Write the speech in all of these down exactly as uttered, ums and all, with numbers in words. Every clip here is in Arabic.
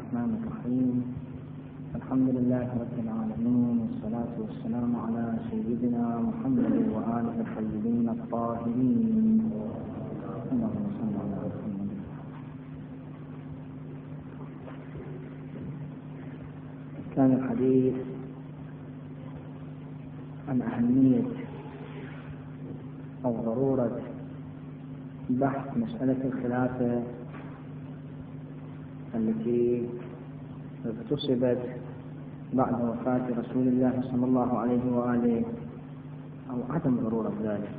الرحمن الرحيم. الحمد لله رب العالمين، والصلاة والسلام على سيدنا محمد وآله الطيبين الطاهرين. اللهم صل على محمد. كان الحديث عن أهمية أو ضرورة بحث مسألة الخلافة التي اغتصبت بعد وفاة رسول الله صلى الله عليه وآله، أو عدم ضرورة ذلك.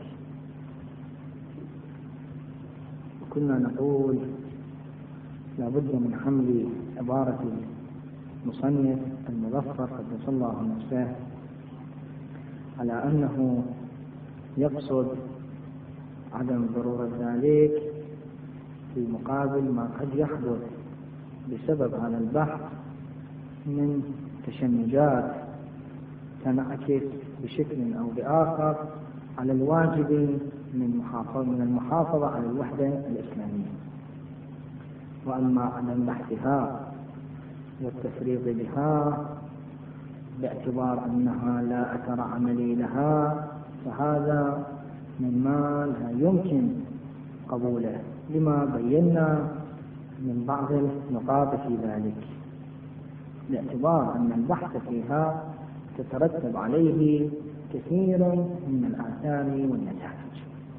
كنا نقول لابد من حمل عبارة المصنف المظفر قدس الله نفسه على أنه يقصد عدم ضرورة ذلك في مقابل ما قد يحدث بسبب هذا البحث من تشنجات تنعكس بشكل أو بآخر على الواجب من محافظة من المحافظة على الوحدة الإسلامية. وأما عدم بحثها والتفريط بها باعتبار أنها لا أثر عملي لها، فهذا مما لا يمكن قبوله لما بينا من بعض النقاط في ذلك، باعتبار أن البحث فيها تترتب عليه كثير من الآثار والنتائج.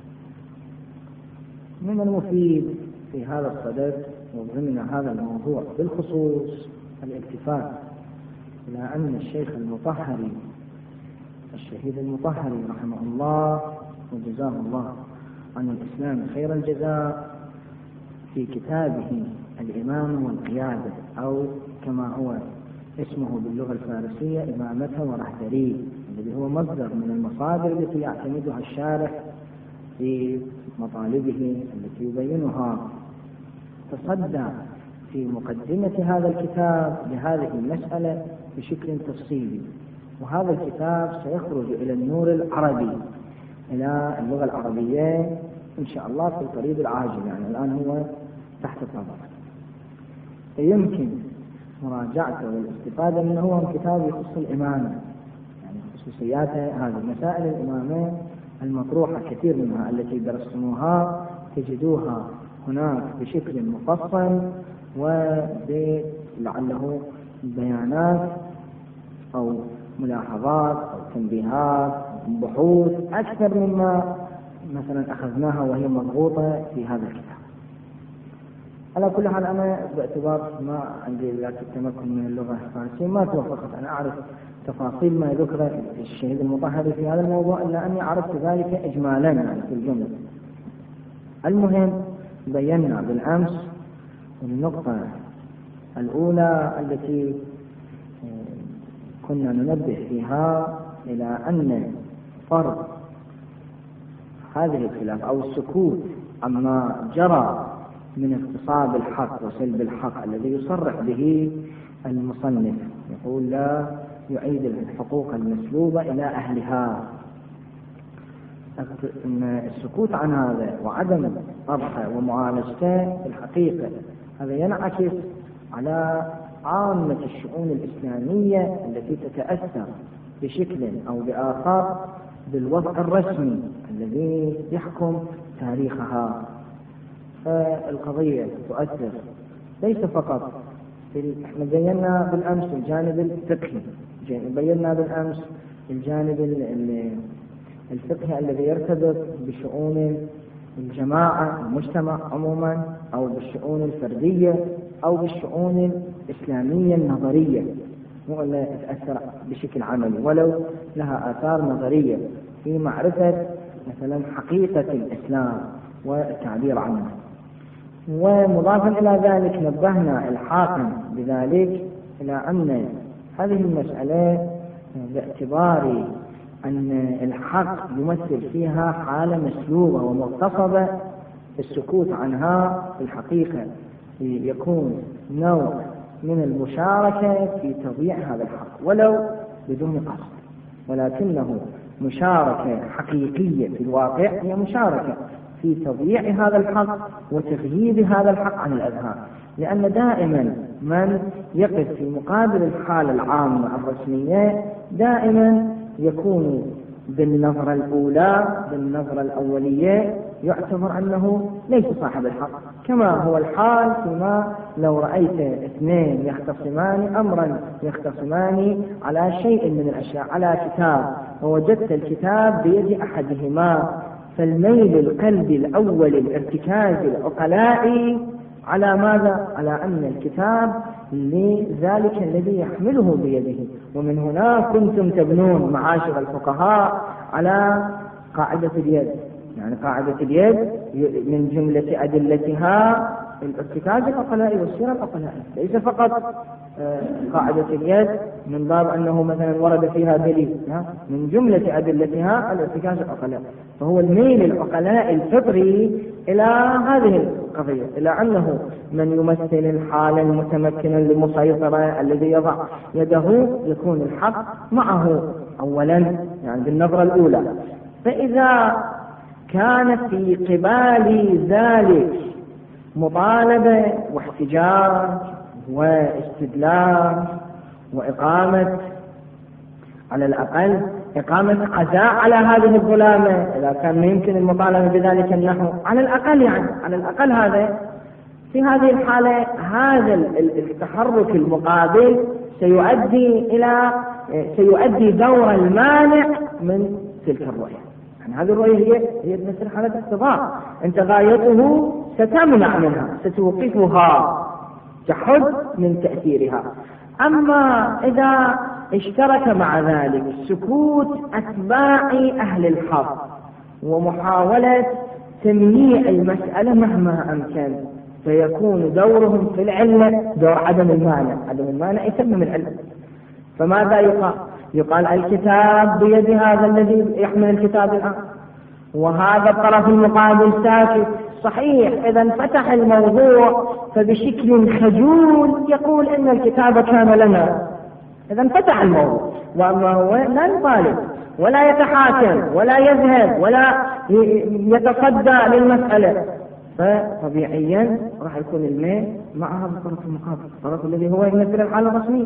من المفيد في هذا الصدد وضمن هذا الموضوع بالخصوص الالتفات إلى أن الشيخ المطهري الشهيد المطهري رحمه الله وجزاه الله عن الإسلام خير الجزاء في كتابه الإمامة والقيادة، أو كما هو اسمه باللغة الفارسية إمامة ورهبرية، الذي هو مصدر من المصادر التي يعتمدها الشارح في مطالبه التي يبينها، تصدى في مقدمة هذا الكتاب لهذه المسألة بشكل تفصيلي. وهذا الكتاب سيخرج إلى النور العربي، إلى اللغة العربية إن شاء الله في القريب العاجل، يعني الآن هو تحت النظر. يمكن مراجعته والاستفادة منه. هو كتاب يخص الإمامة، يعني خصوصيات هذه مسائل الإمامة المطروحة كثير منها التي درستموها تجدوها هناك بشكل مفصل ولعله بيانات أو ملاحظات أو تنبيهات أو بحوث أكثر مما مثلا أخذناها وهي مضغوطة في هذا الكتاب. على كل حال أنا باعتبار ما عندي ذاك التمكن من اللغة الفارسية ما توفقت أن أعرف تفاصيل ما ذكر الشهيد المطهري في هذا الموضوع، إلا أني عرفت ذلك إجمالا يعني في الجملة. المهم بينا بالأمس النقطة الأولى التي كنا ننبه فيها إلى أن فرض هذه الخلاف أو السكوت عما جرى من اغتصاب الحق وسلب الحق الذي يصرح به المصنف، يقول لا يعيد الحقوق المسلوبة إلى أهلها. السكوت عن هذا وعدم طرحه ومعالجته في الحقيقة هذا ينعكس على عامة الشؤون الإسلامية التي تتأثر بشكل أو بآخر بالوضع الرسمي الذي يحكم تاريخها. فالقضية تؤثر ليس فقط في، احنا بينا بالأمس الجانب الفقهي، بينا بالأمس الجانب الفقهي الذي يرتبط بشؤون الجماعة المجتمع عموما، أو بالشؤون الفردية، أو بالشؤون الإسلامية النظرية، مو أنها تتأثر بشكل عملي ولو لها آثار نظرية في معرفة مثلا حقيقة الإسلام والتعبير عنه. ومضافا إلى ذلك نبهنا الحاكم بذلك إلى أن هذه المسألة باعتبار أن الحق يمثل فيها حالة مسلوبة ومغتصبة، السكوت عنها في الحقيقة يكون نوع من المشاركة في تضييع هذا الحق ولو بدون قصد، ولكنه مشاركة حقيقية في الواقع، هي مشاركة في تضييع هذا الحق وتغييب هذا الحق عن الأذهان. لأن دائما من يقف في مقابل الحالة العامة الرسمية دائما يكون بالنظرة الأولى بالنظرة الأولية يعتبر أنه ليس صاحب الحق، كما هو الحال فيما لو رأيت اثنين يختصمان أمرا يختصمان على شيء من الأشياء، على كتاب، ووجدت الكتاب بيد أحدهما، فالميل القلبي الأول الارتكاز العقلاء على ماذا؟ على أن الكتاب لذلك الذي يحمله بيده. ومن هنا كنتم تبنون معاشر الفقهاء على قاعدة اليد، يعني قاعدة اليد من جملة أدلتها الارتكاز العقلائي والسيرة العقلائي، ليس فقط قاعدة اليد من باب أنه مثلا ورد فيها دليل، من جملة أدلتها الارتكاز العقلائي. فهو الميل العقلاء الفطري إلى هذه القضية، إلى أنه من يمثل الحالة المتمكنة المسيطرة الذي يضع يده يكون الحق معه أولا، يعني بالنظرة الأولى. فإذا كان في قبال ذلك مطالبة واحتجاج واستدلال وإقامة على الأقل إقامة قضاء على هذه الظلامة، إذا كان ما يمكن المطالبة بذلك النحو على الأقل، يعني على الأقل هذا في هذه الحالة هذا التحرك المقابل سيؤدي إلى سيؤدي دور المانع من تلك الرؤية. يعني هذه الرؤية هي هي مثل حالة اقتضاء، أنت غايته ستمنع منها، ستوقفها، تحد من تأثيرها. أما إذا اشترك مع ذلك سكوت أتباع أهل الحق ومحاولة تمييع المسألة مهما أمكن، فيكون دورهم في العلة دور عدم المانع. عدم المانع يتمم العلة. فماذا يقال؟ يقال الكتاب بيد هذا الذي يحمل الكتاب الآن، وهذا الطرف المقابل ساكت. صحيح إذا انفتح الموضوع فبشكل خجول يقول إن الكتاب كان لنا، إذا انفتح الموضوع، وأما هو لا يطالب ولا يتحاكم ولا يذهب ولا يتصدى للمسألة، فطبيعيا راح يكون الميل مع هذا الطرف المقابل، الطرف الذي هو يمثل الحالة الرسمية.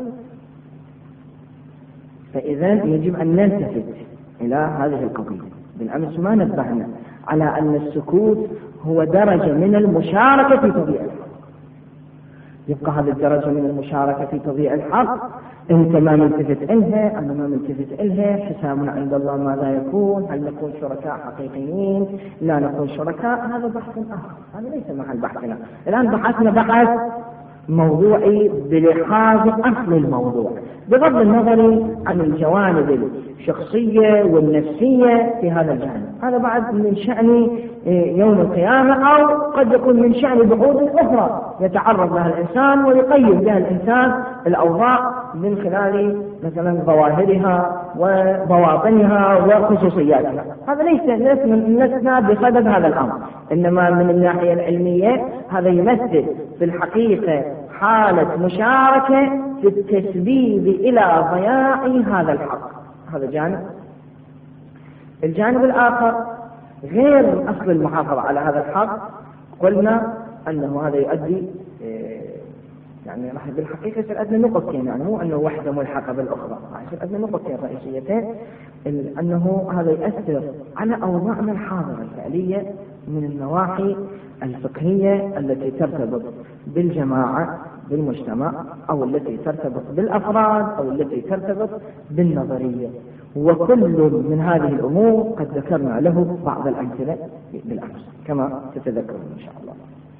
فإذا يجب أن نلتفت إلى هذه القضية. بالأمس ما نبهنا على أن السكوت هو درجة من المشاركة في تضييع الحق. يبقى هذه الدرجة من المشاركة في تضييع الحق، أنت ما ملتفت إلها، أنا ما ملتفت إلها، حسابنا عند الله ماذا يكون؟ هل نكون شركاء حقيقيين؟ لا نكون شركاء؟ هذا بحث آخر، هذا ليس محل بحثنا. الآن بحثنا بحث موضوعي بلحاظ أصل الموضوع، بغض النظر عن الجوانب الشخصية والنفسية في هذا الجانب. هذا بعد من شأن يوم القيامة، أو قد يكون من شأن بحوث أخرى يتعرض لها الإنسان ويقيم بها الإنسان الأوضاع من خلال مثلا ظواهرها وبواطنها وخصوصياتها. هذا ليس لسنا بصدد هذا الأمر، إنما من الناحية العلمية هذا يمثل في الحقيقة حالة مشاركة في التسبيب إلى ضياع هذا الحق. هذا جانب. الجانب الآخر غير أصل المحافظة على هذا الحق، قلنا أنه هذا يؤدي يعني راح بالحقيقة يصير عندنا نقطتين، يعني مو أنه واحدة ملحقة بالأخرى، راح يصير عندنا نقطتين رئيسيتين، أنه هذا يؤثر على أوضاعنا الحاضرة الفعلية من النواحي الفقهية التي ترتبط بالجماعة بالمجتمع، أو التي ترتبط بالأفراد، أو التي ترتبط بالنظرية. وكل من هذه الأمور قد ذكرنا له بعض الأمثلة بالأمس كما تتذكرون إن شاء الله.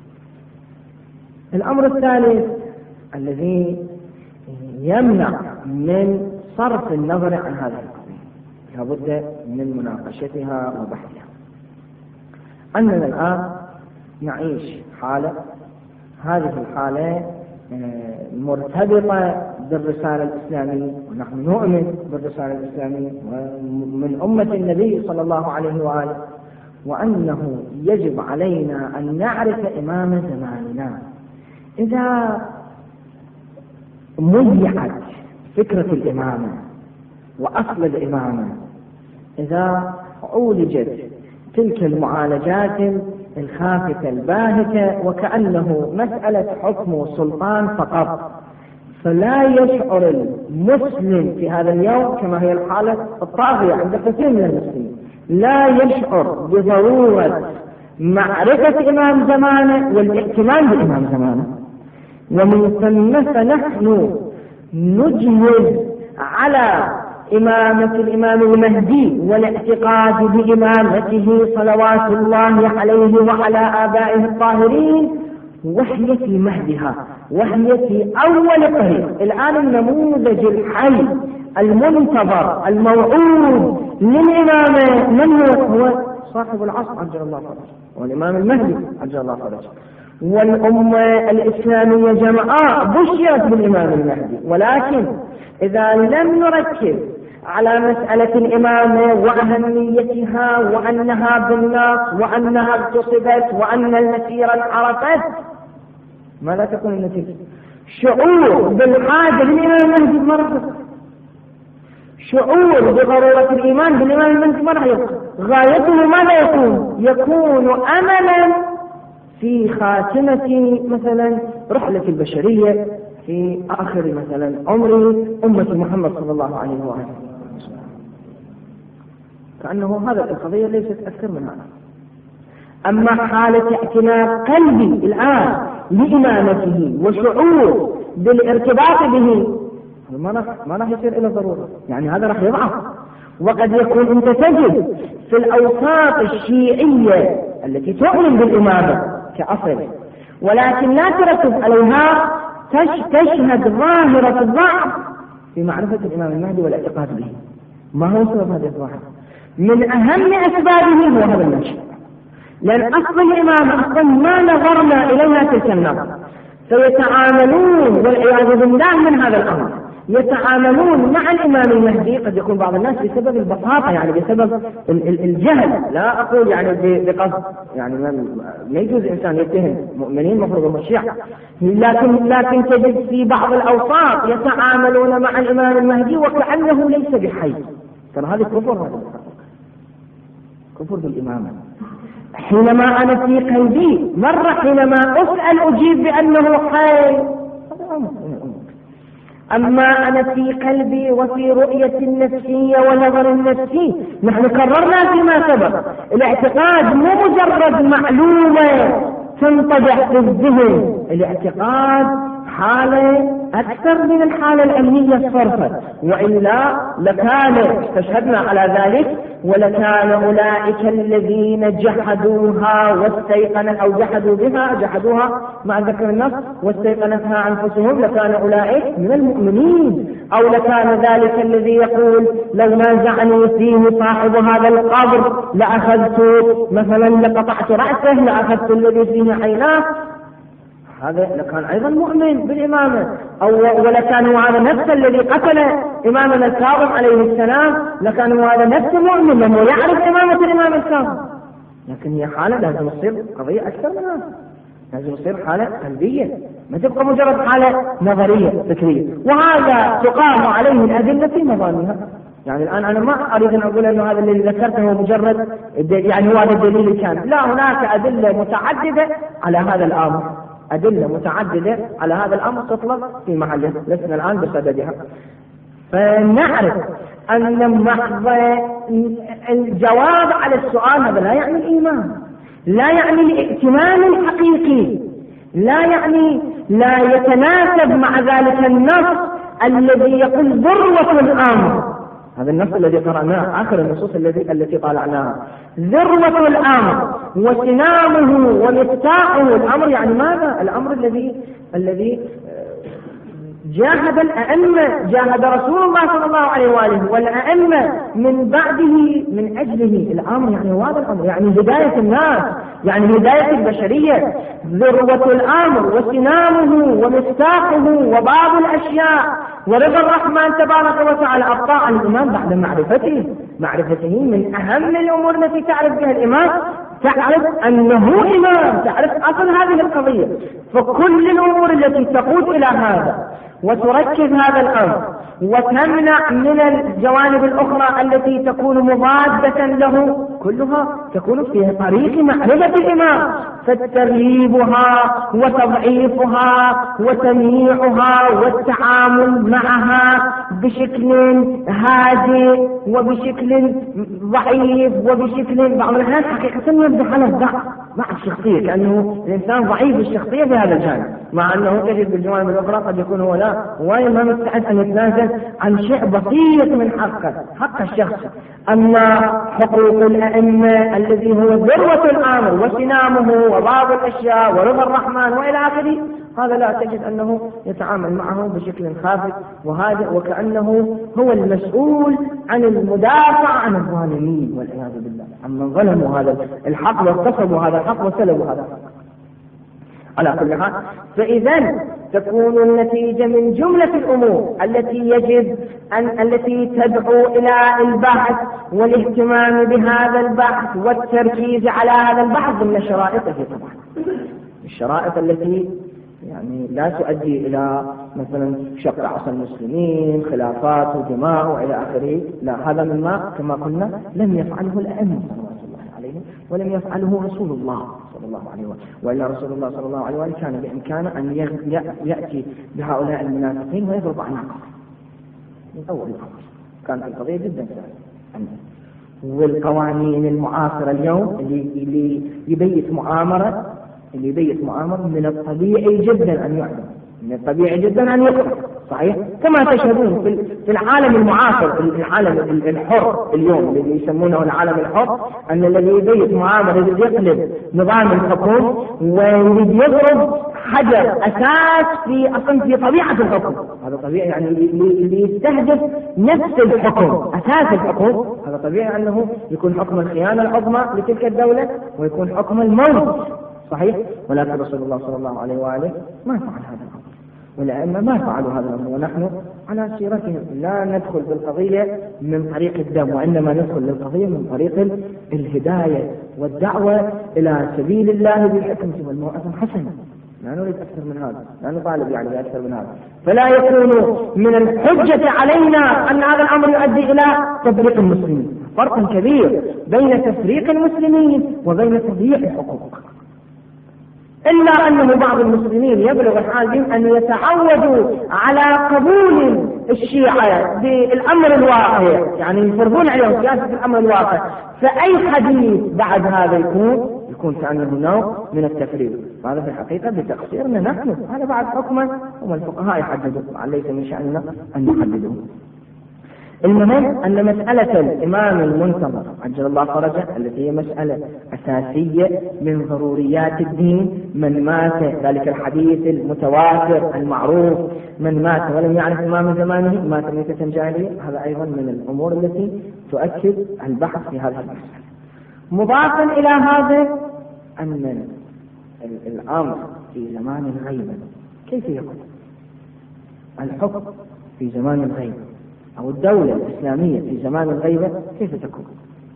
الأمر الثالث الذي يمنع من صرف النظر عن هذه القضية لابد من مناقشتها وبحثها، أننا الآن نعيش حالة، هذه الحالة مرتبطة بالرسالة الإسلامية، ونحن نؤمن بالرسالة الإسلامية ومن أمة النبي صلى الله عليه وآله، وأنه يجب علينا أن نعرف إمام زماننا. إذا ميعت فكرة الإمامة وأصل الإمامة، إذا عولجت تلك المعالجات الخافتة الباهتة وكأنه مسألة حكم وسلطان فقط. فلا يشعر المسلم في هذا اليوم كما هي الحالة الطاغية عند كثير من المسلمين، لا يشعر بضرورة معرفة إمام زمانه والاهتمام بإمام زمانه. ومن ثم فنحن نجهز على إمامة الإمام المهدي والاعتقاد بإمامته صلوات الله عليه وعلى آبائه الطاهرين، وهي في مهدها، وهي في أول طريق. الآن النموذج الحي المنتظر الموعود للإمامة من هو؟ هو صاحب العصر عجل الله فرجه، والإمام المهدي عجل الله فرجه. والأمة الإسلامية جمعاء بشرت بالإمام المهدي، ولكن إذا لم نركز على مسألة الإمامة وأهميتها وأنها بالنص وأنها اغتصبت وأن المسيرة انحرفت، ماذا تكون النتيجة؟ شعور بالحاجة للإمام المهدي ما راح يبقى، شعور بضرورة الإيمان بالإمام المهدي ما راح يبقى. غايته ماذا يكون؟ يكون أملا في خاتمة مثلا رحلة البشرية في آخر مثلا عمر أمة محمد صلى الله عليه وآله، كأنه هذا القضية ليست أكثر من هذا. أما حالة اعتناق قلبي الآن لإمامته وشعور بالارتباط به، ما راح يصير إلى ضرورة، يعني هذا راح يضعف. وقد يكون أنت تجد في الأوساط الشيعية التي تؤمن بالإمامة كأصل ولكن لا تركز عليها تشهد ظاهرة الضعف في معرفة الإمام المهدي والاعتقاد به. ما هو سبب هذا الضعف؟ من أهم أسبابه هو هذا النشأ، لأن أصل الإمامة أصلا ما نظرنا إليها تلك النظر، فيتعاملون والعياذ بالله من هذا الأمر، يتعاملون مع الإمام المهدي قد يكون بعض الناس بسبب البساطة، يعني بسبب الجهل، لا أقول يعني بقصد، يعني ما يجوز إنسان يتهم مؤمنين مفروض الشيعة، لكن لكن تجد في بعض الأوساط يتعاملون مع الإمام المهدي وكأنه ليس بحي. ترى هذا كفر، هذا كفر بالإمامة. حينما أنا في قلبي مرة حينما أسأل أجيب بأنه حي، أما أنا في قلبي وفي رؤية النفسية ونظر النفسي. نحن كررنا فيما سبق الاعتقاد مو مجرد معلومة تنطبع في الذهن، الاعتقاد حالة أكثر من الحالة العلمية الصرفة، وإلا لكان استشهدنا على ذلك ولكان أولئك الذين جحدوها واستيقنوا أو جحدوا بها جحدوها مع ذكر النص واستيقنتها أنفسهم لكان أولئك من المؤمنين، أو لكان ذلك الذي يقول لو نازعني فيه صاحب هذا القبر لأخذت مثلا لقطعت رأسه لأخذت الذي فيه عيناه، هذا لكان أيضا مؤمن بالإمامة. أو ولكان هذا نفس الذي قتل إمامنا الكاظم عليه السلام لكان هذا نفس مؤمن لأنه يعرف إمامة الإمام الكاظم، لكن هي حالة لازم تصير قضية أكثر منها، لازم تصير حالة قلبية، ما تبقى مجرد حالة نظرية فكرية، وهذا تقام عليه الأدلة في مظانها. يعني الآن أنا ما أريد أن أقول أنه هذا الذي ذكرته مجرد يعني هو هذا الدليل الكامل، لا، هناك أدلة متعددة على هذا الأمر، أدلة متعددة على هذا الأمر تطلق في محله، لسنا الآن بصددها. فنعرف أن محض الجواب على السؤال هذا لا يعني الإيمان، لا يعني الائتمان الحقيقي، لا يعني لا يتناسب مع ذلك النص الذي يقول ذروة الأمر. هذا النص الذي قرأناه آخر النصوص التي التي طالعناها، ذروة الأمر وسنامه ومفتاحه الأمر، يعني ماذا؟ الأمر الذي الذي جاهد الأئمة، جاهد رسول الله صلى الله عليه وآله والأئمة من بعده من أجله. الأمر يعني هذا الأمر، يعني هداية الناس، يعني هداية البشرية. ذروة الأمر وسنامه ومفتاحه وبعض الأشياء ورضا الرحمن تبارك وتعالى أبقى عن الإمام بعد معرفته. معرفته من أهم الأمور التي تعرف بها الإمام، تعرف أنه إمام، تعرف أصل هذه القضية. فكل الأمور التي تقود إلى هذا وتركز هذا الأمر وتمنع من الجوانب الأخرى التي تكون مضادة له، كلها تكون في طريق معرفة الإمام، فترهيبها وتضعيفها وتمييعها والتعامل معها بشكل هادئ وبشكل ضعيف وبشكل بعض الأحيان حقيقة يبدو على الضعف مع الشخصية، كأنه الإنسان ضعيف الشخصية في هذا الجانب، مع أنه تجد بالجوانب الأخرى قد يكون هو لا هو ما مستعد أن يتنازل عن شيء بسيط من حقه حق الشخص. أما حقوق الأئمة الذي هو ذروة الأمر وسنامه وبعض الأشياء ورضا الرحمن وإلى آخره، هذا لا تجد أنه يتعامل معه بشكل خافت وهادئ، وكأنه هو المسؤول عن المدافع عن الظالمين والعياذ بالله، عمن ظلموا هذا الحق واغتصبوا هذا الحق وسلبوا هذا الحق. على كل حال، فإذا تكون النتيجة من جملة الأمور التي يجب أن التي تدعو إلى البحث والاهتمام بهذا البحث والتركيز على هذا البحث ضمن شرائطه طبعا. الشرائط التي يعني لا تؤدي إلى مثلا شق عصا المسلمين، خلافات ودماء وإلى آخره، لا، هذا مما كما قلنا لم يفعله الأئمة صلى الله عليه ولم يفعله رسول الله صلى الله عليه وسلم، وإلا رسول الله صلى الله عليه وسلم كان بإمكانه أن يأتي بهؤلاء المنافقين ويضرب أعناقهم من أول الأمر. كانت القضية جدا سهلة. والقوانين المعاصرة اليوم اللي, اللي يبيت مؤامرة اللي يبيت مؤامرة من الطبيعي جدا أن يعلم، من الطبيعي جدا أن يقرأ، صحيح؟ كما تشهدون في العالم المعاصر، في العالم الحر اليوم الذي يسمونه العالم الحر، أن الذي يبيت مؤامرة يريد يقلب نظام الحكم ويريد يضرب حجر أساس في أصلا في طبيعة الحكم. هذا طبيعي، يعني اللي يستهدف نفس الحكم أساس الحكم، هذا طبيعي أنه يكون حكم الخيانة العظمى لتلك الدولة ويكون حكم الموت، صحيح؟ ولكن رسول الله صلى الله عليه وآله ما فعل هذا الأمر، والأئمة ما فعلوا هذا الأمر، ونحن على سيرتهم لا ندخل بالقضية من طريق الدم، وإنما ندخل للقضية من طريق الهداية والدعوة إلى سبيل الله بالحكمة والموعظة الحسنة. لا نريد أكثر من هذا، لا نطالب يعني بأكثر من هذا، فلا يكون من الحجة علينا أن هذا الأمر يؤدي إلى تفريق المسلمين. فرق كبير بين تفريق المسلمين وبين تضييع الحقوق، إلا أنه بعض المسلمين يبلغ الحال بهم أن يتعودوا على قبول الشيعة بالأمر الواقع، يعني يفرضون عليهم سياسة الأمر الواقع، فأي حديث بعد هذا يكون يكون كأنه نوع من التفريط. هذا في الحقيقة بتقصيرنا نحن، هذا بعد حكما هم الفقهاء يحددون، ليس من شأننا أن نحدده. المهم أن مسألة الإمام المنتظر عجل الله فرجه التي هي مسألة أساسية من ضروريات الدين، من مات، ذلك الحديث المتواتر المعروف، من مات ولم يعرف إمام زمانه مات ميتة جاهلية، هذا أيضا من الأمور التي تؤكد البحث في هذه المسألة. مضافا إلى هذا أن الأمر في زمان الغيبة كيف يكون الحكم في زمان الغيبة، أو الدولة الإسلامية في زمان الغيبة كيف تكون؟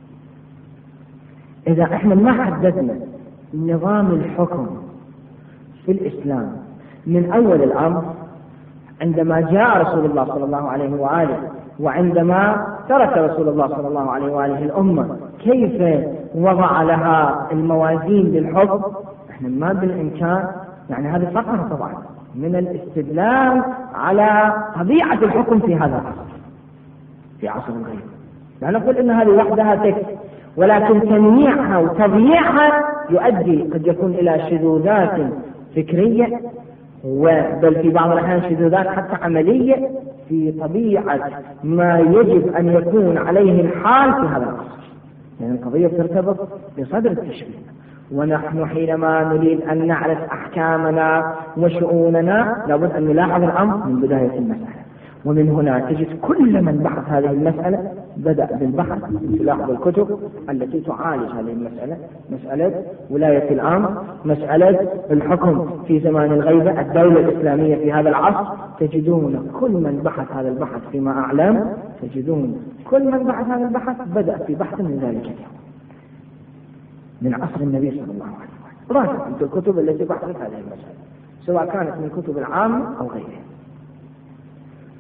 إذا إحنا ما حددنا نظام الحكم في الإسلام من أول الأمر عندما جاء رسول الله صلى الله عليه وآله، وعندما ترك رسول الله صلى الله عليه وآله الأمة كيف وضع لها الموازين للحكم، إحنا ما بالإمكان يعني هذه فقرة طبعا من الاستدلال على طبيعة الحكم في هذا العصر، في عصر الغيب. لا نقول إن هذه وحدها تكفي، ولكن تمييعها وتضييعها يؤدي قد يكون إلى شذوذات فكرية، بل في بعض الأحيان شذوذات حتى عملية في طبيعة ما يجب أن يكون عليه الحال في هذا العصر. يعني القضية ترتبط بصدر التشريع، ونحن حينما نريد أن نعرف أحكامنا وشؤوننا لابد أن نلاحظ الأمر من بداية المسألة، ومن هنا تجد كل من بحث هذه المسألة بدأ بالبحث في لاحظ الكتب التي تعالج هذه المسألة، مسألة ولاية الأمر، مسألة الحكم في زمان الغيبة، الدولة الإسلامية في هذا العصر. تجدون كل من بحث هذا البحث فيما أعلم، تجدون كل من بحث هذا البحث بدأ في بحث من ذلك اليوم من عصر النبي صلى الله عليه وسلم. راجع أنت الكتب التي بحثت هذه المسألة سواء كانت من الكتب العامة أو غيرها،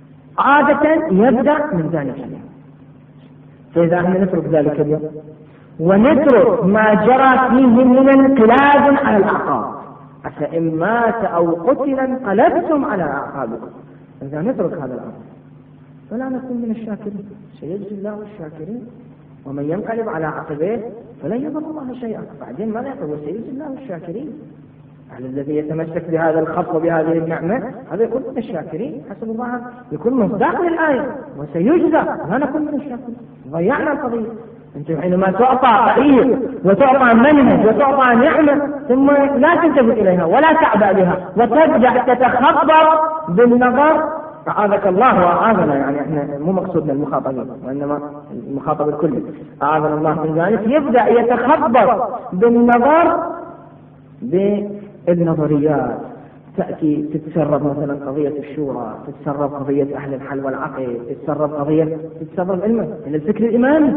عادة يبدأ من ذلك اليوم. فإذا احنا نترك ذلك اليوم ونترك ما جرى فيه من انقلاب على الأعقاب، أفإن مات أو قتل انقلبتم على أعقابكم. إذا نترك هذا الأمر فلا نكون من الشاكرين، سيجزي الله الشاكرين، ومن ينقلب على عقبيه فلن يضر الله شيئا. بعدين ماذا يقول؟ وسيجزي الله الشاكرين. هل الذي يتمسك بهذا الخط وبهذه النعمة هذا يكون من الشاكرين؟ حسب الله يكون مصداق للآية، وسيجزى. لا نكون من الشاكرين، ضيعنا القضية. أنت حينما تعطى طريق وتعطى منهج وتعطى نعمة ثم لا تلتفت إليها ولا تعبأ بها وترجع تتخبر بالنظر، أعاذك الله وأعاذنا، يعني احنا مو مقصودنا المخاطبين وإنما المخاطب الكلي، أعاذنا الله من ذلك، يبدأ يتخبر بالنظر بالنظريات. تأتي تتسرب مثلا قضية الشورى، تتسرب قضية أهل الحل والعقل، تتسرب قضية تتسرب علمه إلى الفكر الإمامي.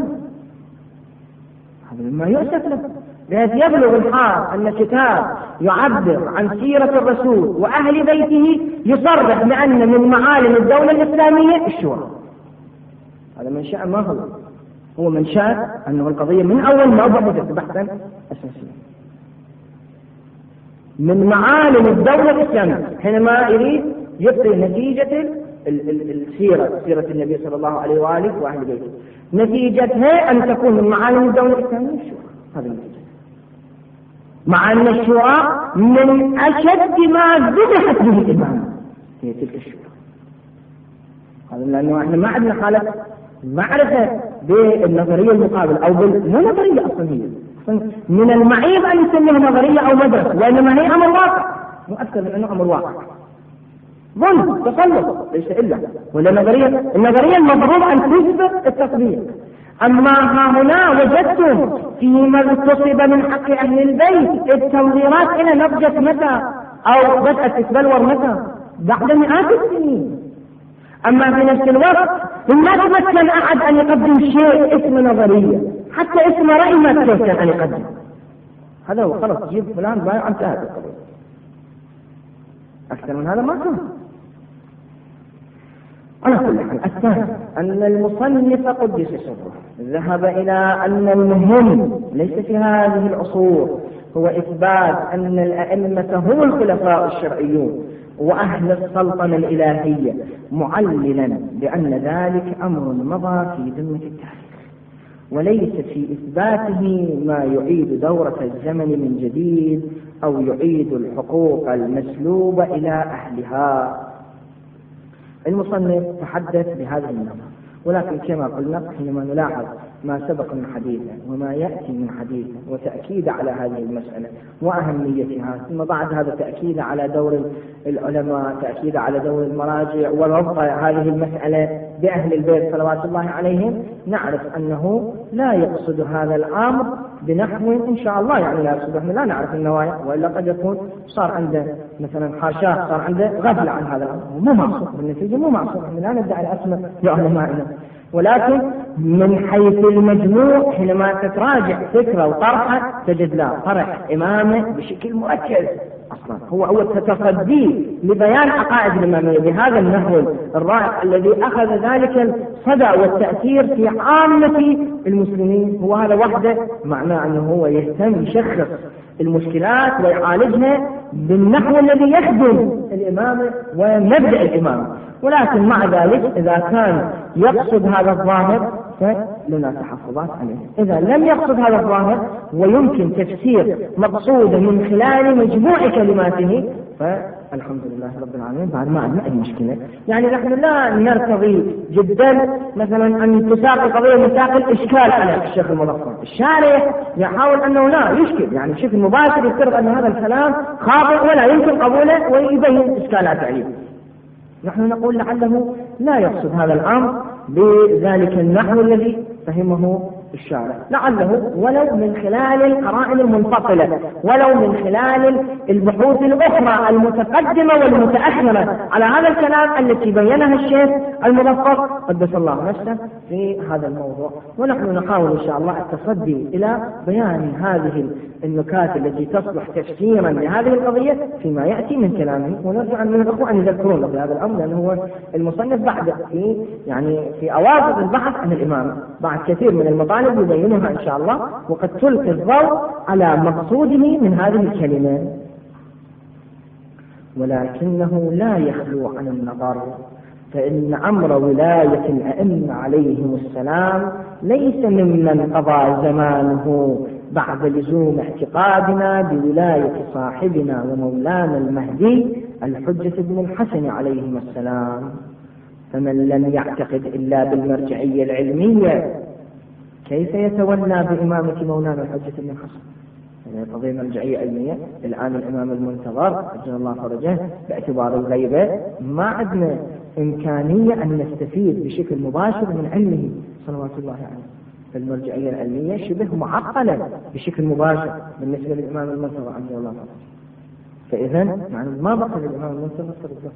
هذا مما يؤسف له، بحيث يبلغ الحال أن كتاب يعبر عن سيرة الرسول وأهل بيته يصرح بأن من معالم الدولة الإسلامية الشورى. هذا منشأ ما هو هو منشأ أنه القضية من أول ما بدأت بحثا أساسيا من معالم الدولة الإسلامية. حينما يريد يعطي نتيجة السيرة سيرة النبي صلى الله عليه وآله وأهل بيته، نتيجتها أن تكون من معالم الدولة الإسلامية الشورى. هذا النتيجة، مع أن الشورى من أشد ما ذبحت به الإمام هي تلك الشورى. هذا لأنه احنا ما عندنا حالة معرفة بالنظرية المقابلة أو بالنظرية أصلا. هي من المعيب أن يسميها نظرية أو مدرسة، وإنما هي أمر واقع، مؤكد من أنه أمر واقع، ظن تسلط ليس إلا ولا نظرية. النظرية المفروض أن تثبت التطبيق. أما ها هنا وجدتم فيما اغتصب من حق أهل البيت التنظيرات إلى نضجت متى أو بدأت تتبلور متى؟ بعد مئات السنين. أما في نفس الوقت ما تمكن أحد أن يقدم شيء اسم نظرية، حتى اسم رأي ما تمكن أن يقدم. هذا هو، خلص جيب فلان بايع انتهت القضية. أكثر من هذا ما كان. على كل حال، الثاني أن المصنف قدس سره ذهب إلى أن المهم ليس في هذه العصور هو إثبات أن الأئمة هم الخلفاء الشرعيون وأهل السلطنة الإلهية، معللا بأن ذلك أمر مضى في ذمة التاريخ، وليس في إثباته ما يعيد دورة الزمن من جديد أو يعيد الحقوق المسلوبة إلى أهلها. المصنف تحدث بهذا النظر، ولكن كما قلنا حينما نلاحظ ما سبق من حديثه وما يأتي من حديثه وتأكيد على هذه المسألة وأهميتها، ثم بعد هذا تأكيد على دور العلماء، تأكيد على دور المراجع وربط هذه المسألة بأهل البيت صلوات الله عليهم، نعرف أنه لا يقصد هذا الأمر بنحو إن شاء الله، يعني لا يقصد، احنا لا نعرف النوايا، وإلا قد يكون صار عنده مثلا حاشاه، صار عنده غفلة عن هذا الأمر، مو معصوم بالنتيجة، مو معصوم، احنا لا ندعي الأسماء لعلمائنا، ولكن من حيث المجموع حينما تتراجع فكرة وطرحة تجد لا طرح إمامه بشكل مؤكد أصلا هو هو التصدي لبيان عقائد الإمامية بهذا النحو الرائع الذي أخذ ذلك الصدى والتأثير في عامة المسلمين. هو هذا وحده معناه أنه هو يهتم يشخص المشكلات ويعالجها بالنحو الذي يخدم الإمامة ومبدأ الإمامة، ولكن مع ذلك إذا كان يقصد هذا الظاهر فلنا تحفظات عليه. إذا لم يقصد هذا الظاهر ويمكن تفسير مقصوده من خلال مجموع كلماته فالحمد لله رب العالمين، بعد ما عندنا أي مشكلة. يعني نحن لا نرتضي جدا مثلا أن تساق القضية مساق الإشكال على الشيخ المظفر، الشارع يحاول أنه لا يشكل، يعني بشكل مباشر يفترض أن هذا الكلام خاطئ ولا يمكن قبوله ويبين إشكالات عليه. نحن نقول لعله لا يقصد هذا الأمر بذلك النحو الذي فهمه الشارع، لعله ولو من خلال القرائن المنفصلة، ولو من خلال البحوث الأخرى المتقدمة والمتأخرة على هذا الكلام التي بينها الشيخ المظفر قدس الله نفسه في هذا الموضوع. ونحن نحاول إن شاء الله التصدي إلى بيان هذه النكات التي تصلح تفسيرا لهذه القضية فيما يأتي من كلامه، ونرجع من الأخوة أن يذكرون بهذا الأمر، لأنه هو المصنف بعد في يعني في أواسط البحث عن الإمامة بعد كثير من المطالب الغالب يبينها إن شاء الله، وقد تلقي الضوء على مقصوده من هذه الكلمة. ولكنه لا يخلو عن النظر، فإن أمر ولاية الأئمة عليهم السلام ليس ممن قضى زمانه بعد لزوم اعتقادنا بولاية صاحبنا ومولانا المهدي الحجة بن الحسن عليهم السلام. فمن لم يعتقد إلا بالمرجعية العلمية كيف يتولى بإمامة مولانا الحجة بن الحسن؟ يعني قضية مرجعية علمية. الآن الإمام المنتظر عجل الله فرجه باعتبار الغيبة ما عندنا إمكانية أن نستفيد بشكل مباشر من علمه صلوات الله عليه. فالمرجعية العلمية شبه معقلة بشكل مباشر بالنسبة للإمام المنتظر عجل الله فرجه. فإذا يعني ما بقى للإمام المنتظر فرجه.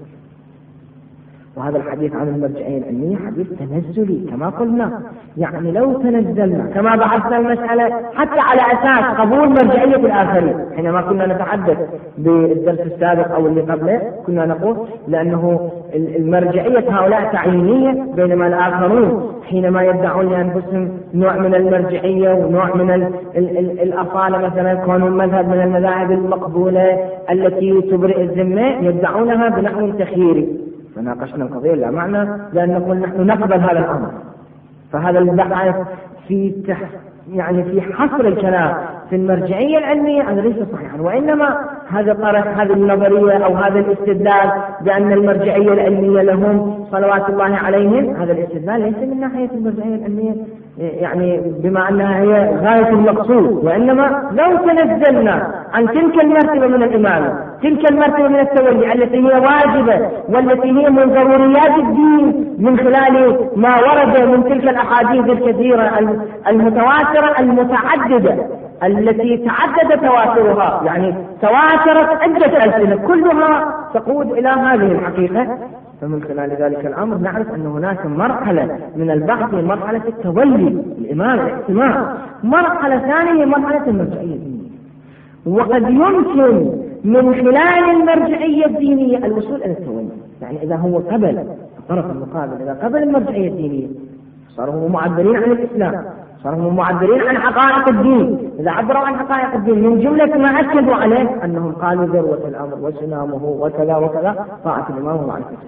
وهذا الحديث عن المرجعية العلمية حديث تنزلي كما قلنا، يعني لو تنزلنا كما بحثنا المسألة حتى على أساس قبول مرجعية الآخرين، حينما كنا نتحدث بالدرس السابق أو اللي قبله كنا نقول لأنه المرجعية هؤلاء تعيينية، بينما الآخرون حينما يدعون لأنفسهم نوع من المرجعية ونوع من ال ال ال الأصالة، مثلا كونوا مذهب من المذاهب المقبولة التي تبرئ الذمة يدعونها بنحو تخييري. فناقشنا القضية لا معنى لأن نقول نحن نقبل هذا الأمر. فهذا البحث في تح يعني في حصر الكلام في المرجعية العلمية هذا ليس صحيحا، وإنما هذا طرح هذه النظرية أو هذا الاستدلال بأن المرجعية العلمية لهم صلوات الله عليهم، هذا الاستدلال ليس من ناحية المرجعية العلمية يعني بما أنها هي غاية المقصود، وإنما لو تنزلنا عن تلك المرتبة من الإمامة، تلك المرتبة من التولي التي هي واجبة والتي هي من ضروريات الدين من خلال ما ورد من تلك الأحاديث الكثيرة المتواترة المتعددة التي تعدد تواترها، يعني تواترت عدة ألسنة كلها تقود إلى هذه الحقيقة. فمن خلال ذلك الأمر نعرف أن هناك مرحلة من البحث هي مرحلة التولي الإمام الاحتمال، مرحلة ثانية هي مرحلة المرجعية الدينية. وقد يمكن من خلال المرجعية الدينية الوصول إلى التولي، يعني إذا هو قبل الطرف المقابل إذا قبل المرجعية الدينية صاروا معبرين عن الإسلام، صاروا معبرين عن حقائق الدين. إذا عبروا عن حقائق الدين من جملة ما أكدوا عليه أنهم قالوا ذروة الأمر وسنامه وكذا وكذا طاعة الإمام ومعرفته.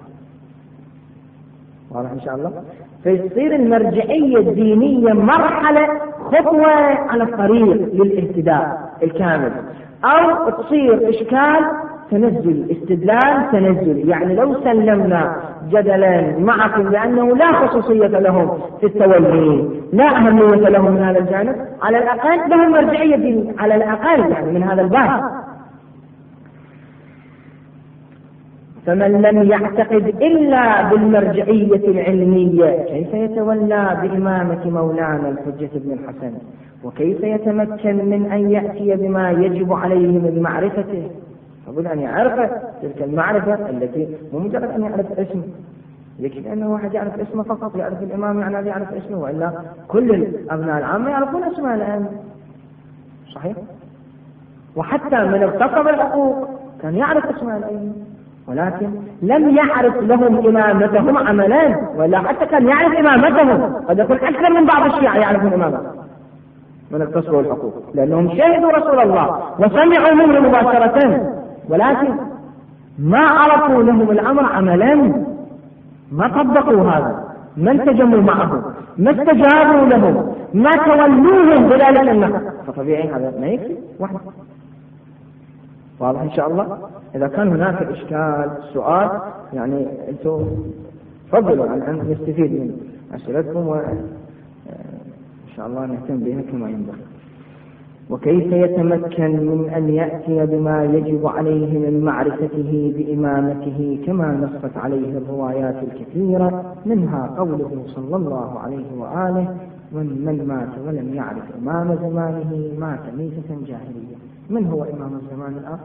واضح إن شاء الله؟ فيصير المرجعية الدينية مرحلة خطوة على الطريق للاهتداء الكامل، أو تصير إشكال تنزل استدلال تنزل. يعني لو سلمنا جدلا معكم بأنه لا خصوصية لهم في التولي، لا أهمية لهم من هذا الجانب، على الأقل لهم مرجعية دينية على الأقل يعني من هذا الباب. فمن لم يعتقد إلا بالمرجعية العلمية كيف يتولى بإمامة مولانا الحجة بن الحسن؟ وكيف يتمكن من أن يأتي بما يجب عليه من معرفته؟ أقول أن يعرف تلك المعرفة التي مو مجرد أن يعرف اسمه، يكفي أنه واحد يعرف اسمه فقط، يعرف الإمام يعني يعرف اسمه، وإلا كل الأبناء العامة يعرفون اسمه الآن. صحيح؟ وحتى من اغتصب الحقوق كان يعرف اسمه الآن، ولكن لم يعرف لهم إمامتهم عملا، ولا حتى كان يعرف إمامتهم. قد يكون أكثر من بعض الشيعة يعرفون إمامتهم من اغتصبوا الحقوق، لأنهم شهدوا رسول الله وسمعوا منه مباشرة، ولكن ما عرفوا لهم الأمر عملا، ما طبقوا هذا، ما انسجموا معه، ما استجابوا لهم، ما تولوهم بذلك النحو. فطبيعي هذا ما يكفي وحده. واضح إن شاء الله؟ إذا كان هناك إشكال سؤال يعني أنتم تفضلوا أن نستفيد من أسئلتكم وإن شاء الله نهتم بها كما ينبغي. وكيف يتمكن من أن يأتي بما يجب عليه من معرفته بإمامته كما نصت عليه الروايات الكثيرة، منها قوله صلى الله عليه وآله: من مات ولم يعرف إمام زمانه مات ميتة جاهلية. من هو إمام الزمان الآن؟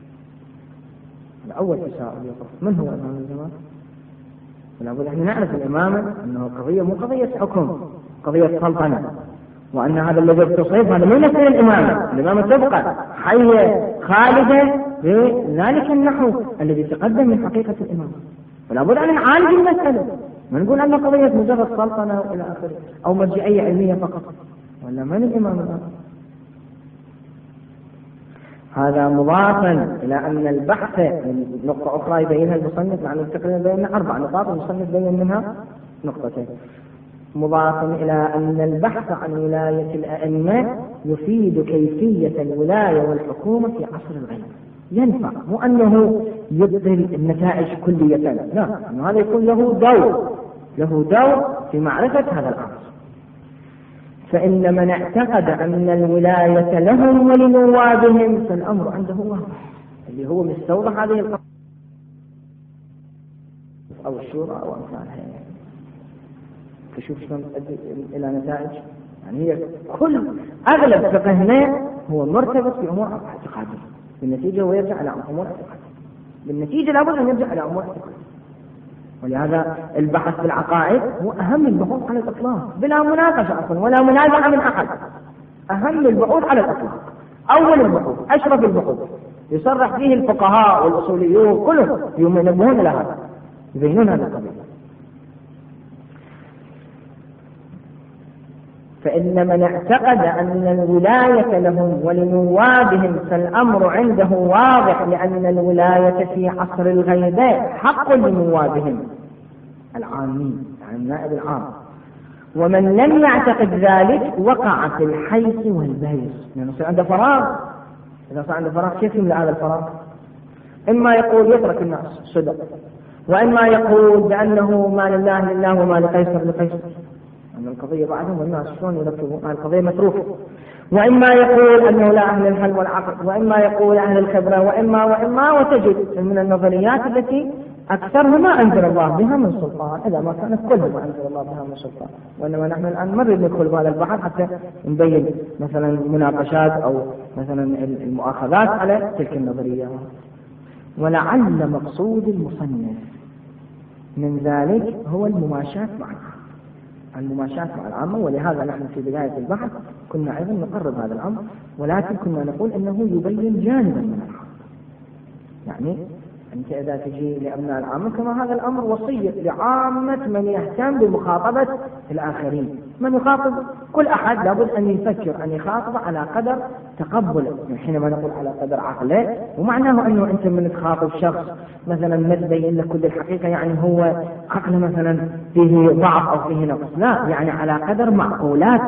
الأول تساؤل يقف: من هو إمام الزمان؟ فلابد أن نعرف الإمامة أنه قضية مو قضية حكم، قضية سلطنة، وأن هذا الذي اتصف هذا مو مثل الإمامة. الإمامة تبقى حية خالدة بذلك النحو الذي تقدم من حقيقة الإمامة. فلابد أن نعالج المسألة، ما نقول أن قضية مجرد سلطنة إلى آخره أو مرجعية علمية فقط. ولا من الإمام الآخر؟ هذا مضافا إلى أن البحث من نقطة أخرى يبينها المصنف، مع أنه تقريبا بين أربع نقاط المصنف بين منها نقطتين. مضافا إلى أن البحث عن ولاية الأئمة يفيد كيفية الولاية والحكومة في عصر الغيب، ينفع، مو أنه يبطل النتائج كلية، لا، أنه هذا يكون له دور له دور في معرفة هذا الأمر. فإن من اعتقد أن الولاية لهم ولنوابهم فالأمر عنده واضح، اللي هو مستوضح هذه القضية أو الشورى أو أمثالها. تشوف شلون تؤدي إلى نتائج، يعني هي كل أغلب فقهنا هو مرتبط بأمور اعتقادية، بالنتيجة هو يرجع إلى أمور اعتقادية، بالنتيجة لابد أن يرجع إلى أمور اعتقادية. ولهذا البحث في العقائد هو أهم البحوث على الإطلاق بلا مناقشة أصلا ولا منازعة من أحد، أهم البحوث على الإطلاق، أول البحوث، أشرف البحوث، يصرح فيه الفقهاء والأصوليون كلهم ينبهون إلى هذا، يبينون هذا القضية. فإن من اعتقد أن الولاية لهم ولنوابهم فالأمر عنده واضح، لأن الولاية في عصر الغيباء حق لنوابهم العامين، يعني النائب العام. ومن لم يعتقد ذلك وقع في الحيث والبيس، يعني يصير عنده فراغ. إذا صار عنده فراغ كيف يملأ هذا الفراغ؟ إما يقول يترك الناس صدق، وإما يقول بأنه ما لله لله وما لقيصر لقيصر، أن القضية بعدهم والناس شلون يرتبون القضية متروكة، وإما يقول أنه لا أهل الحل والعقل، وإما يقول أهل الخبرة، وإما وإما وتجد من النظريات التي أكثرها ما أنزل الله بها من سلطان، إذا ما كانت كلها ما أنزل الله بها من سلطان. وإنما نحن الآن نريد ندخل بهذا البحث حتى نبين مثلا مناقشات أو مثلا المؤاخذات على تلك النظريات. ولعل مقصود المصنف من ذلك هو المماشاة مع المماشاة مع العامة، ولهذا نحن في بداية البحث كنا أيضا نقرب هذا الأمر، ولكن كنا نقول أنه يبين جانبا من الحق. يعني أنت إذا تجي لأبناء العامة كما هذا الأمر وصية لعامة من يهتم بمخاطبة الآخرين، من يخاطب كل أحد لابد أن يفكر أن يخاطب على قدر تقبله. حينما نقول على قدر عقله ومعناه أنه أنت من تخاطب شخص مثلا ما تبين لك كل الحقيقة يعني هو عقله مثلا فيه ضعف أو فيه نقص، لا، يعني على قدر معقولاته،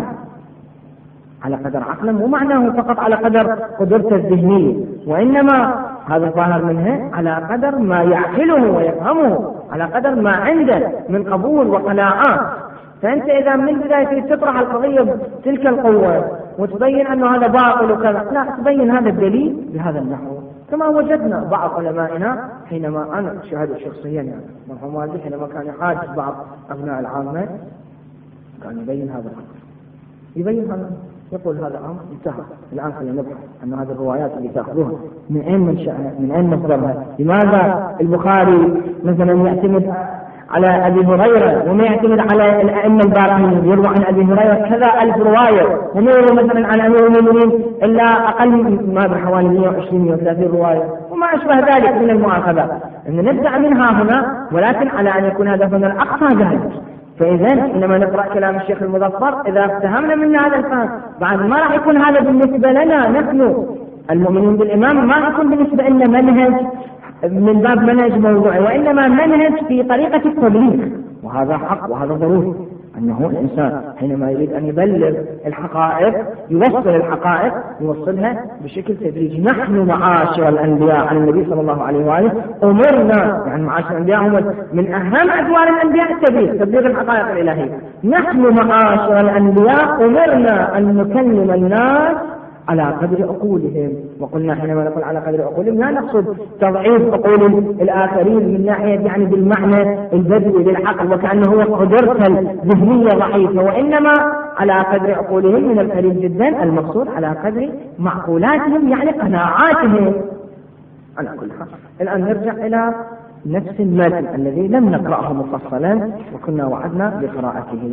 على قدر عقله، مو معناه فقط على قدر قدرته الذهنية، وإنما هذا الظاهر منه على قدر ما يعقله ويفهمه، على قدر ما عنده من قبول وقناعات. فأنت إذا من بداية تطرح القضية بتلك القوة وتبين أنه هذا باطل وكذا، لا، تبين هذا الدليل بهذا النحو، كما وجدنا بعض علمائنا حينما أنا شاهد شخصيا يعني مرحوم والدي حينما كان يحاجز بعض أبناء العامة كان يبين هذا الأمر، يبين هذا، يقول هذا الأمر انتهى، الآن خلينا نبحث أن هذه الروايات اللي تأخذوها من أين منشأها، من أين مصدرها، لماذا البخاري مثلا يعتمد على أبي هريرة وما يعتمد على الأئمة الباقين، يروى عن أبي هريرة كذا ألف رواية وما يروى مثلا عن أمير المؤمنين إلا أقل ما بحوالي مئة وعشرين مئة وثلاثين رواية وما أشبه ذلك من المؤاخذات. أن نبدأ منها هنا، ولكن على أن يكون هدفنا الأقصى ذلك. فإذا حينما نقرأ كلام الشيخ المظفر إذا افتهمنا من هذا الفهم بعد ما راح يكون هذا بالنسبة لنا نحن المؤمنين بالإمام، ما يكون بالنسبة لنا منهج من باب منهج موضوعي، وإنما منهج في طريقة التبليغ، وهذا حق وهذا ضروري. أنه الإنسان حينما يريد أن يبلغ الحقائق يوصل الحقائق يوصلها بشكل تدريجي. نحن معاشر الأنبياء عن النبي صلى الله عليه وآله أمرنا، يعني معاشر الأنبياء هم من أهم أدوار الأنبياء التبليغ، تبليغ الحقائق الإلهية. نحن معاشر الأنبياء أمرنا أن نكلم الناس على قدر عقولهم، وقلنا حينما نقول على قدر عقولهم لا نقصد تضعيف عقول الآخرين من ناحية يعني بالمعنى البدوي للعقل وكأنه هو قدرته الذهنية ضعيفة، وإنما على قدر عقولهم من القريب جدا المقصود على قدر معقولاتهم يعني قناعاتهم. على كل حال الآن نرجع إلى نفس المتن الذي لم نقرأه مفصلا وكنا وعدنا بقراءته.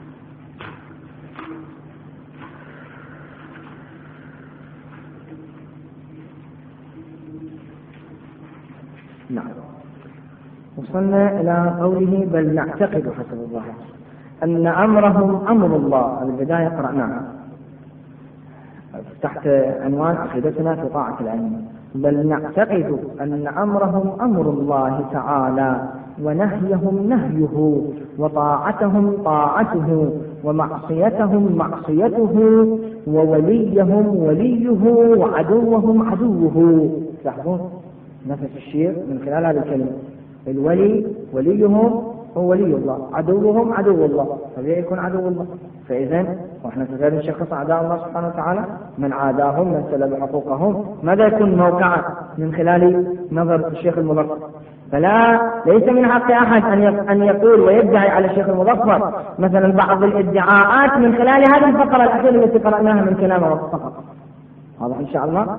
نعم، وصلنا إلى قوله بل نعتقد حسب الظاهر أن أمرهم أمر الله. البداية قرأناها تحت عنوان عقيدتنا في طاعة الأئمة، بل نعتقد أن أمرهم أمر الله تعالى ونهيهم نهيه وطاعتهم طاعته ومعصيتهم معصيته ووليهم وليه وعدوهم عدوه. تلاحظون نفس الشيء من خلال هذه الكلمة، الولي وليهم هو ولي الله، عدوهم عدو الله، فبيه يكون عدو الله. فإذن وإحنا كذلك نشخص أعداء الله سبحانه وتعالى، من عاداهم من سلب حقوقهم، ماذا يكون موقعه من خلال نظر الشيخ المظفر؟ فلا ليس من حق أحد أن يقول ويدعي على الشيخ المظفر مثلا بعض الادعاءات من خلال هذه الفقرة الأخيرة التي قرأناها من كلامه فقط. واضح إن شاء الله؟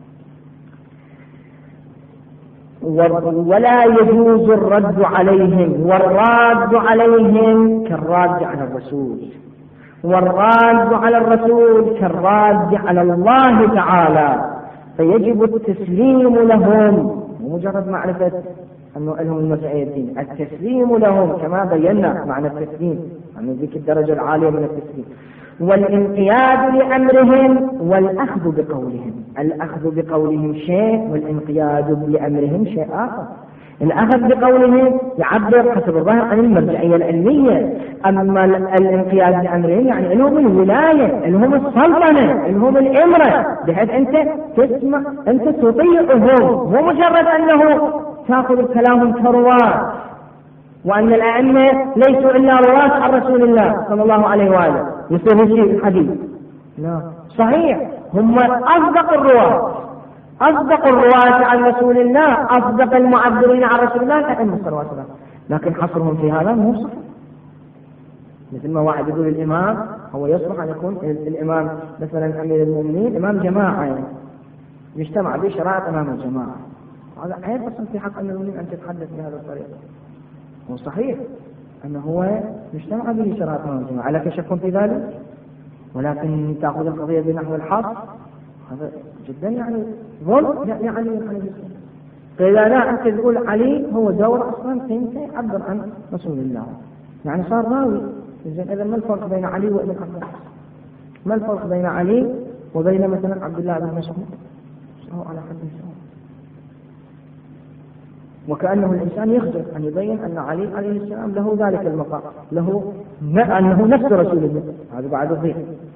ولا يجوز الرد عليهم، والراد عليهم كالراد على الرسول، والراد على الرسول كالراد على الله تعالى، فيجب التسليم لهم، ومجرد معرفة أنه لهم المسعي الدين، التسليم لهم كما بينا معنى التسليم، يعني ذيك الدرجة العالية من التسليم، والانقياد لأمرهم والأخذ بقولهم. الأخذ بقولهم شيء والانقياد لأمرهم شيء آخر. الأخذ بقولهم يعبر حسب الظاهر عن المرجعية العلمية، أما الانقياد لأمرهم يعني لهم الولاية، لهم السلطنة، لهم الإمرة، بحيث أنت تسمع، أنت تطيعهم، مو مجرد أنه تأخذ كلامهم كرواة، وأن الأئمة ليسوا إلا رواة عن رسول الله صلى الله عليه وآله يصير شيء الحديث. لا صحيح، هم أصدق الرواة، أصدق الرواة عن رسول الله، أصدق المعبرين عن رسول الله الأئمة صلى الله عليه وسلم، لكن حصرهم في هذا مو صح. مثل ما واحد يقول الإمام هو يصلح أن يكون الإمام مثلا أمير المؤمنين إمام جماعة، يعني يجتمع به شرائط أمام الجماعة، هذا عيب أصلا في حق أمير المؤمنين أن تتحدث بهذا الطريقة. هو صحيح أنه هو مجتمع به شرائط أمام الجماعة، لكن شك في ذلك، ولكن تأخذ القضية بنحو الحق هذا جدا يعني ظلم. يعني علي فإذا لا أنت تقول علي هو دور أصلا أنت يعبر عن رسول الله، يعني صار راوي. إذا ما الفرق بين علي وابن عباس؟ ما الفرق بين علي وبين مثلا عبد الله بن مسعود؟ هو على حد سواء. وكأنه الإنسان يخجل أن يبين أن علي عليه السلام له ذلك المقام، له أنه نفس رسول الله، هذا بعد الضيق.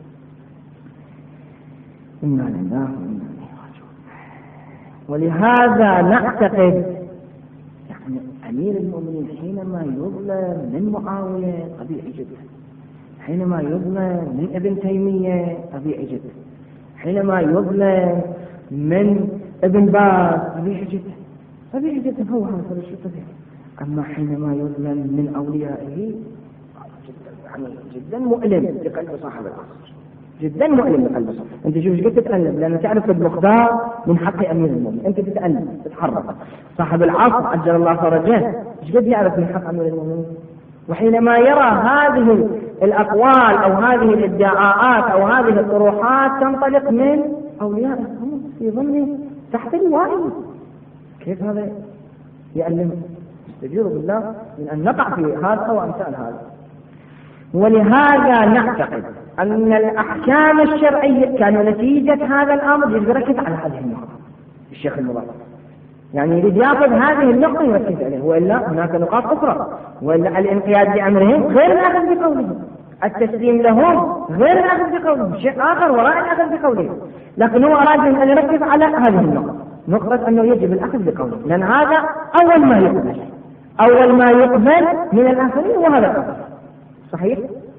إنا لله وإنا إليه راجعون. ولهذا نعتقد يعني أمير المؤمنين حينما يظلم من معاوية طبيعي جدا، حينما يظلم من ابن تيمية طبيعي جدا، حينما يظلم من ابن باز طبيعي جدا، طبيعي جدا، هو هذا الشيء طبيعي. أما حينما يظلم من أوليائه يعني جدا مؤلم لقلب صاحب العصر، جدا مؤلم لقلب صاحب. أنت شوف ايش قد تتألم، لأن تعرف المقدار من حق أمير المؤمنين، أنت تتألم تتحرك. صاحب العصر عجل الله فرجه ايش قد يعرف من حق أمير المؤمنين، وحينما يرى هذه الأقوال أو هذه الادعاءات أو هذه الطروحات تنطلق من أوليائه في ضمن تحت لوائه، كيف هذا يعلم؟ استجيروا بالله من أن نقع في هذا وأمثال هذا. ولهذا نعتقد أن الأحكام الشرعية كان نتيجة هذا الأمر يركز على هذه النقطة. الشيخ المبارك يعني يريد يأخذ هذه النقطة يركز عليها، وإلا هناك نقاط أخرى، وإلا الانقياد بأمرهم غير الأخذ بقولهم، التسليم لهم غير الأخذ بقولهم، شيء آخر وراء الأخذ بقولهم. لكن هو أراد أن يركز على هذه النقطة، نقطة أنه يجب الأخذ بقوله، لأن هذا أول ما يقبل، أول ما يقبل من الآخرين وهذا الأمر صحيح.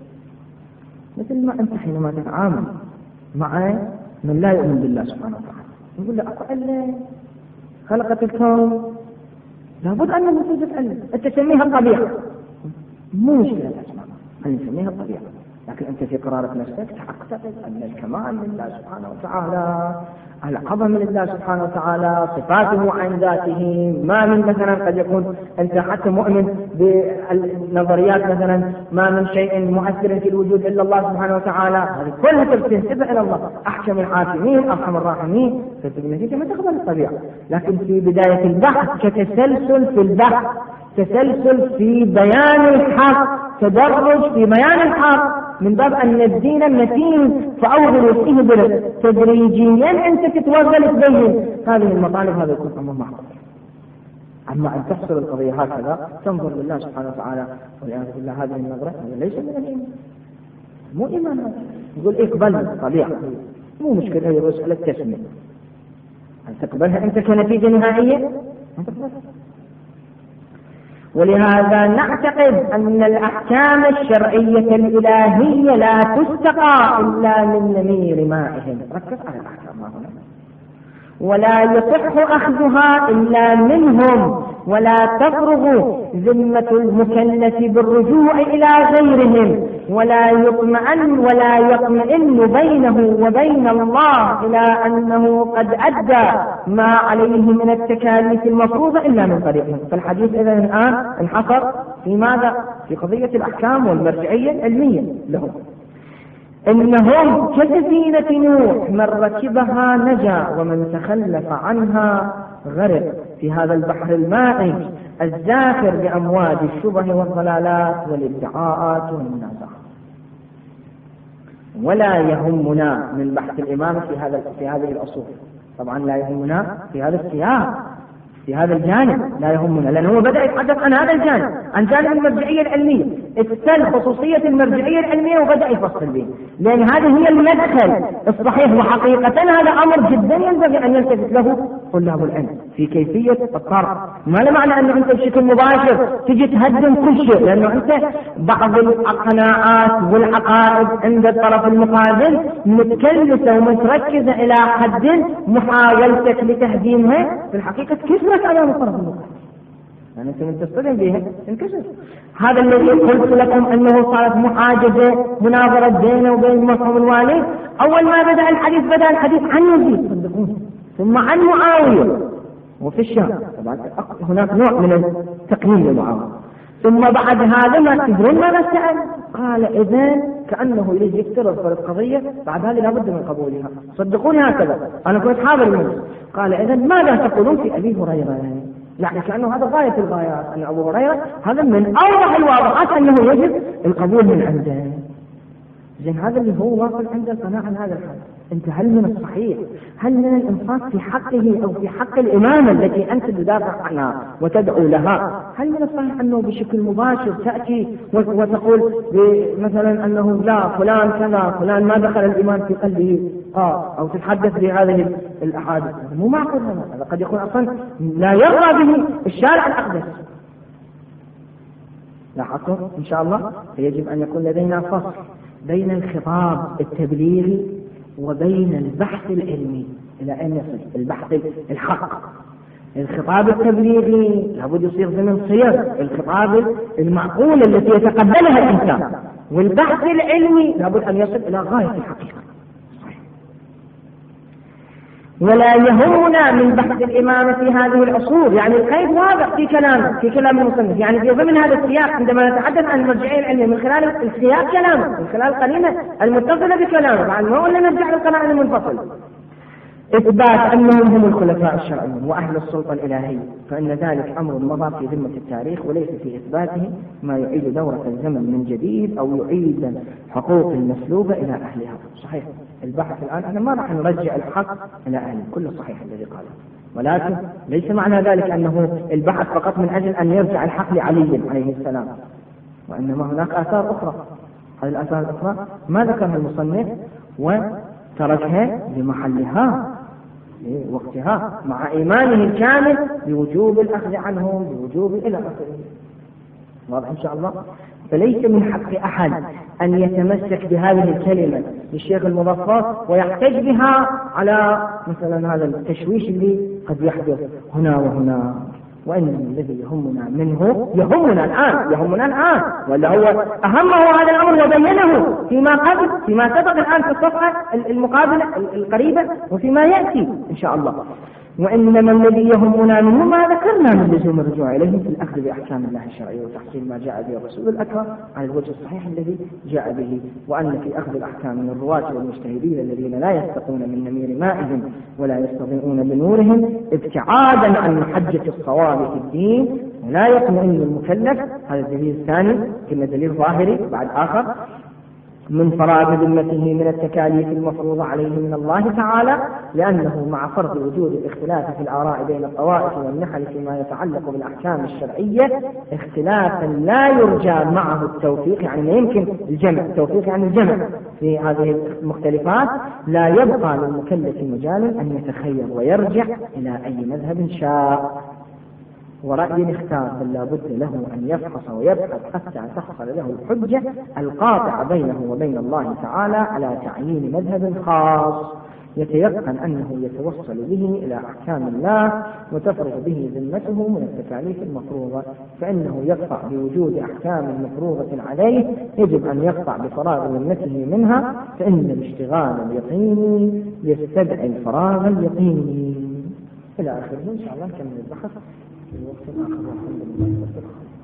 مثل ما أنت حينما تتعامل مع من لا يؤمن بالله سبحانه وتعالى نقول له أقل خلقت الكون لابد أن نسوي تتألم، أنت تسميها الطبيعة، مو مشكلة الأسماء أن نسميها الطبيعة، لكن أنت في قرارة نفسك تعتقد أن الكمال لله سبحانه وتعالى، العظم لله سبحانه وتعالى، صفاته عن ذاته. ما من مثلا قد يكون أنت حتى مؤمن بالنظريات مثلا ما من شيء مؤثر في الوجود إلا الله سبحانه وتعالى، هذه كلها تنسبها إلى الله، أحكم الحاكمين أرحم الراحمين، فتبنيك ما تقبل الطبيعة. لكن في بداية البحث كتسلسل في البحث، تسلسل في بيان الحق، تدرج في بيان الحق، من باب أن الدين متين فأوغل فيه تدريجيا أنت تتوغل تبين هذه المطالب، هذا يكون أمر معقول. أما أن تحصل القضية هكذا تنظر لله سبحانه وتعالى والعياذ بالله هذه النظرة هذا ليس من الإيمان، مو إيمان هذا. يقول اقبل طبيعة مو مشكلة، هي مسألة تسمية، أن تقبلها أنت كنتيجة نهائية. ولهذا نعتقد أن الأحكام الشرعية الإلهية لا تستقى إلا من نمير مائهم. ركز على الأحكام هنا. ولا يصح أخذها إلا منهم، ولا تفرغ ذمة المكلف بالرجوع إلى غيرهم، ولا يطمئن ولا يطمئن بينه وبين الله إلى أنه قد أدى ما عليه من التكاليف المفروضة إلا من طريقهم. فالحديث إذن الآن انحصر في ماذا؟ في قضية الأحكام والمرجعية العلمية لهم. إنهم كسفينة نوح، من ركبها نجا ومن تخلف عنها غرق في هذا البحر المائج الزاخر بأمواج الشبه والضلالات والادعاءات والمنازعات. ولا يهمنا من بحث الإمام في هذا في هذه الأصول، طبعا لا يهمنا في هذا السياق، في هذا الجانب لا يهمنا، لأنه هو بدأ يتحدث عن هذا الجانب، عن جانب المرجعية العلمية، استل خصوصية المرجعية العلمية وبدأ يفصل به، لأن هذه هي المدخل الصحيح. وحقيقة هذا أمر جدا ينبغي أن يلتفت له طلاب العلم في كيفية الطرح. ما لا معنى أنه أنت بشكل مباشر تجي تهدم كل شيء، لأنه أنت بعض القناعات والعقائد عند الطرف المقابل متكلفة ومتركزة إلى حد محاولتك لتهديمها في الحقيقة كسرت أمام الطرف المقابل، يعني أنت من تصطدم بها انكسر. هذا الذي قلت لكم أنه صارت محاجزة مناظرة بينه وبين مفهوم الوالد. أول ما بدأ الحديث بدأ الحديث عن يزيد صدقون، ثم عن معاوية وفي الشام، طبعا هناك نوع من التقييم لمعاوية، ثم بعد هذا ما تدرون ماذا سأل؟ قال إذن كأنه يريد يفترض في القضية بعد هذه لابد من قبولها، صدقوني هكذا أنا كنت حاضر المجلس. قال إذن ماذا تقولون في أبي هريرة؟ يعني كأنه هذا غاية الغايات، أن أبو هريرة هذا من أوضح الواضحات أنه يجب القبول من عنده. زين هذا اللي هو واصل عنده القناعة عن هذا الحال. أنت هل من الصحيح، هل من الإنصاف في حقه أو في حق الإمامة التي أنت تدافع عنها وتدعو لها، هل من الصحيح أنه بشكل مباشر تأتي وتقول مثلا أنه لا فلان كذا فلان ما دخل الإمام في قلبه آه أو تتحدث بهذه الأحاديث؟ مو معقول هذا، قد يكون أصلا لا يرضى به الشارع الأقدس. لاحظتم إن شاء الله يجب أن يكون لدينا فصل بين الخطاب التبليغي وبين البحث العلمي. إلى أين يصل البحث الحق؟ الخطاب التبليغي لابد يصير ضمن صيغ الخطاب المعقول التي يتقبلها الإنسان، والبحث العلمي لابد أن يصل إلى غاية الحقيقة. ولا يهمنا من بحث الإمامة في هذه العصور، يعني القيد واضح في كلام في كلام المصنف، يعني في ضمن هذا السياق عندما نتحدث عن المرجعية العلمية من خلال السياق كلامه، من خلال القرينة المتصلة بكلامه، بعد ما قلنا نرجع للقرائن المنفصل. إثبات أنهم هم الخلفاء الشرعيون وأهل السلطة الإلهية، فإن ذلك أمر مضى في ذمة التاريخ، وليس في إثباته ما يعيد دورة الزمن من جديد أو يعيد حقوق المسلوبة إلى أهلها. صحيح البحث الآن أنا ما راح نرجع الحق إلى أهله، كله صحيح الذي قاله، ولكن ليس معنى ذلك أنه البحث فقط من أجل أن يرجع الحق لعلي عليه السلام، وإنما هناك آثار أخرى. هذه الآثار الأخرى ما ذكرها المصنف وتركها لمحلها وقتها مع إيمانه الكامل بوجوب الأخذ عنهم بوجوب إلى آخره. واضح إن شاء الله. فليس من حق أحد أن يتمسك بهذه الكلمة للشيخ المظفر ويحتج بها على مثلا هذا التشويش اللي قد يحدث هنا وهنا، وإن الذي يهمنا منه يهمنا الآن يهمنا الآن ولا هو أهمه هذا الأمر وبينه فيما قبل فيما سبق الآن في الصفحة المقابلة القريبة وفيما يأتي إن شاء الله. وإنما الذي يهمنا منه ما ذكرنا من لزوم الرجوع إليه في الأخذ بأحكام الله الشرعية وتحصيل ما جاء به الرسول الأكرم على الوجه الصحيح الذي جاء به، وأن في أخذ الأحكام من الرواة والمجتهدين الذين لا يستقون من نمير مائهم ولا يستضيئون بنورهم ابتعادا عن محجة الصواب في الدين ولا يطمئن المكلف. هذا الدليل الثاني كما دليل ظاهري بعد آخر من فراغ ذمته من التكاليف المفروضة عليه من الله تعالى، لأنه مع فرض وجود الاختلاف في الآراء بين الطوائف والنحل فيما يتعلق بالأحكام الشرعية اختلافا لا يرجى معه التوفيق، يعني لا يمكن الجمع، التوفيق يعني الجمع في هذه المختلفات، لا يبقى للمكلف مجال أن يتخير ويرجع إلى أي مذهب شاء ورأي اختار، بل لا بد له أن يفحص ويبحث حتى تحصل له الحجة القاطعة بينه وبين الله تعالى على تعيين مذهب خاص يتيقن أنه يتوصل به إلى أحكام الله وتفرغ به ذمته من التكاليف المفروضة، فإنه يقطع بوجود أحكام مفروضة عليه يجب أن يقطع بفراغ ذمته منها، فإن الاشتغال اليقيني يستدعي الفراغ اليقيني إلى آخره. إن شاء الله نكمل البحث في وقت آخر. الحمد لله.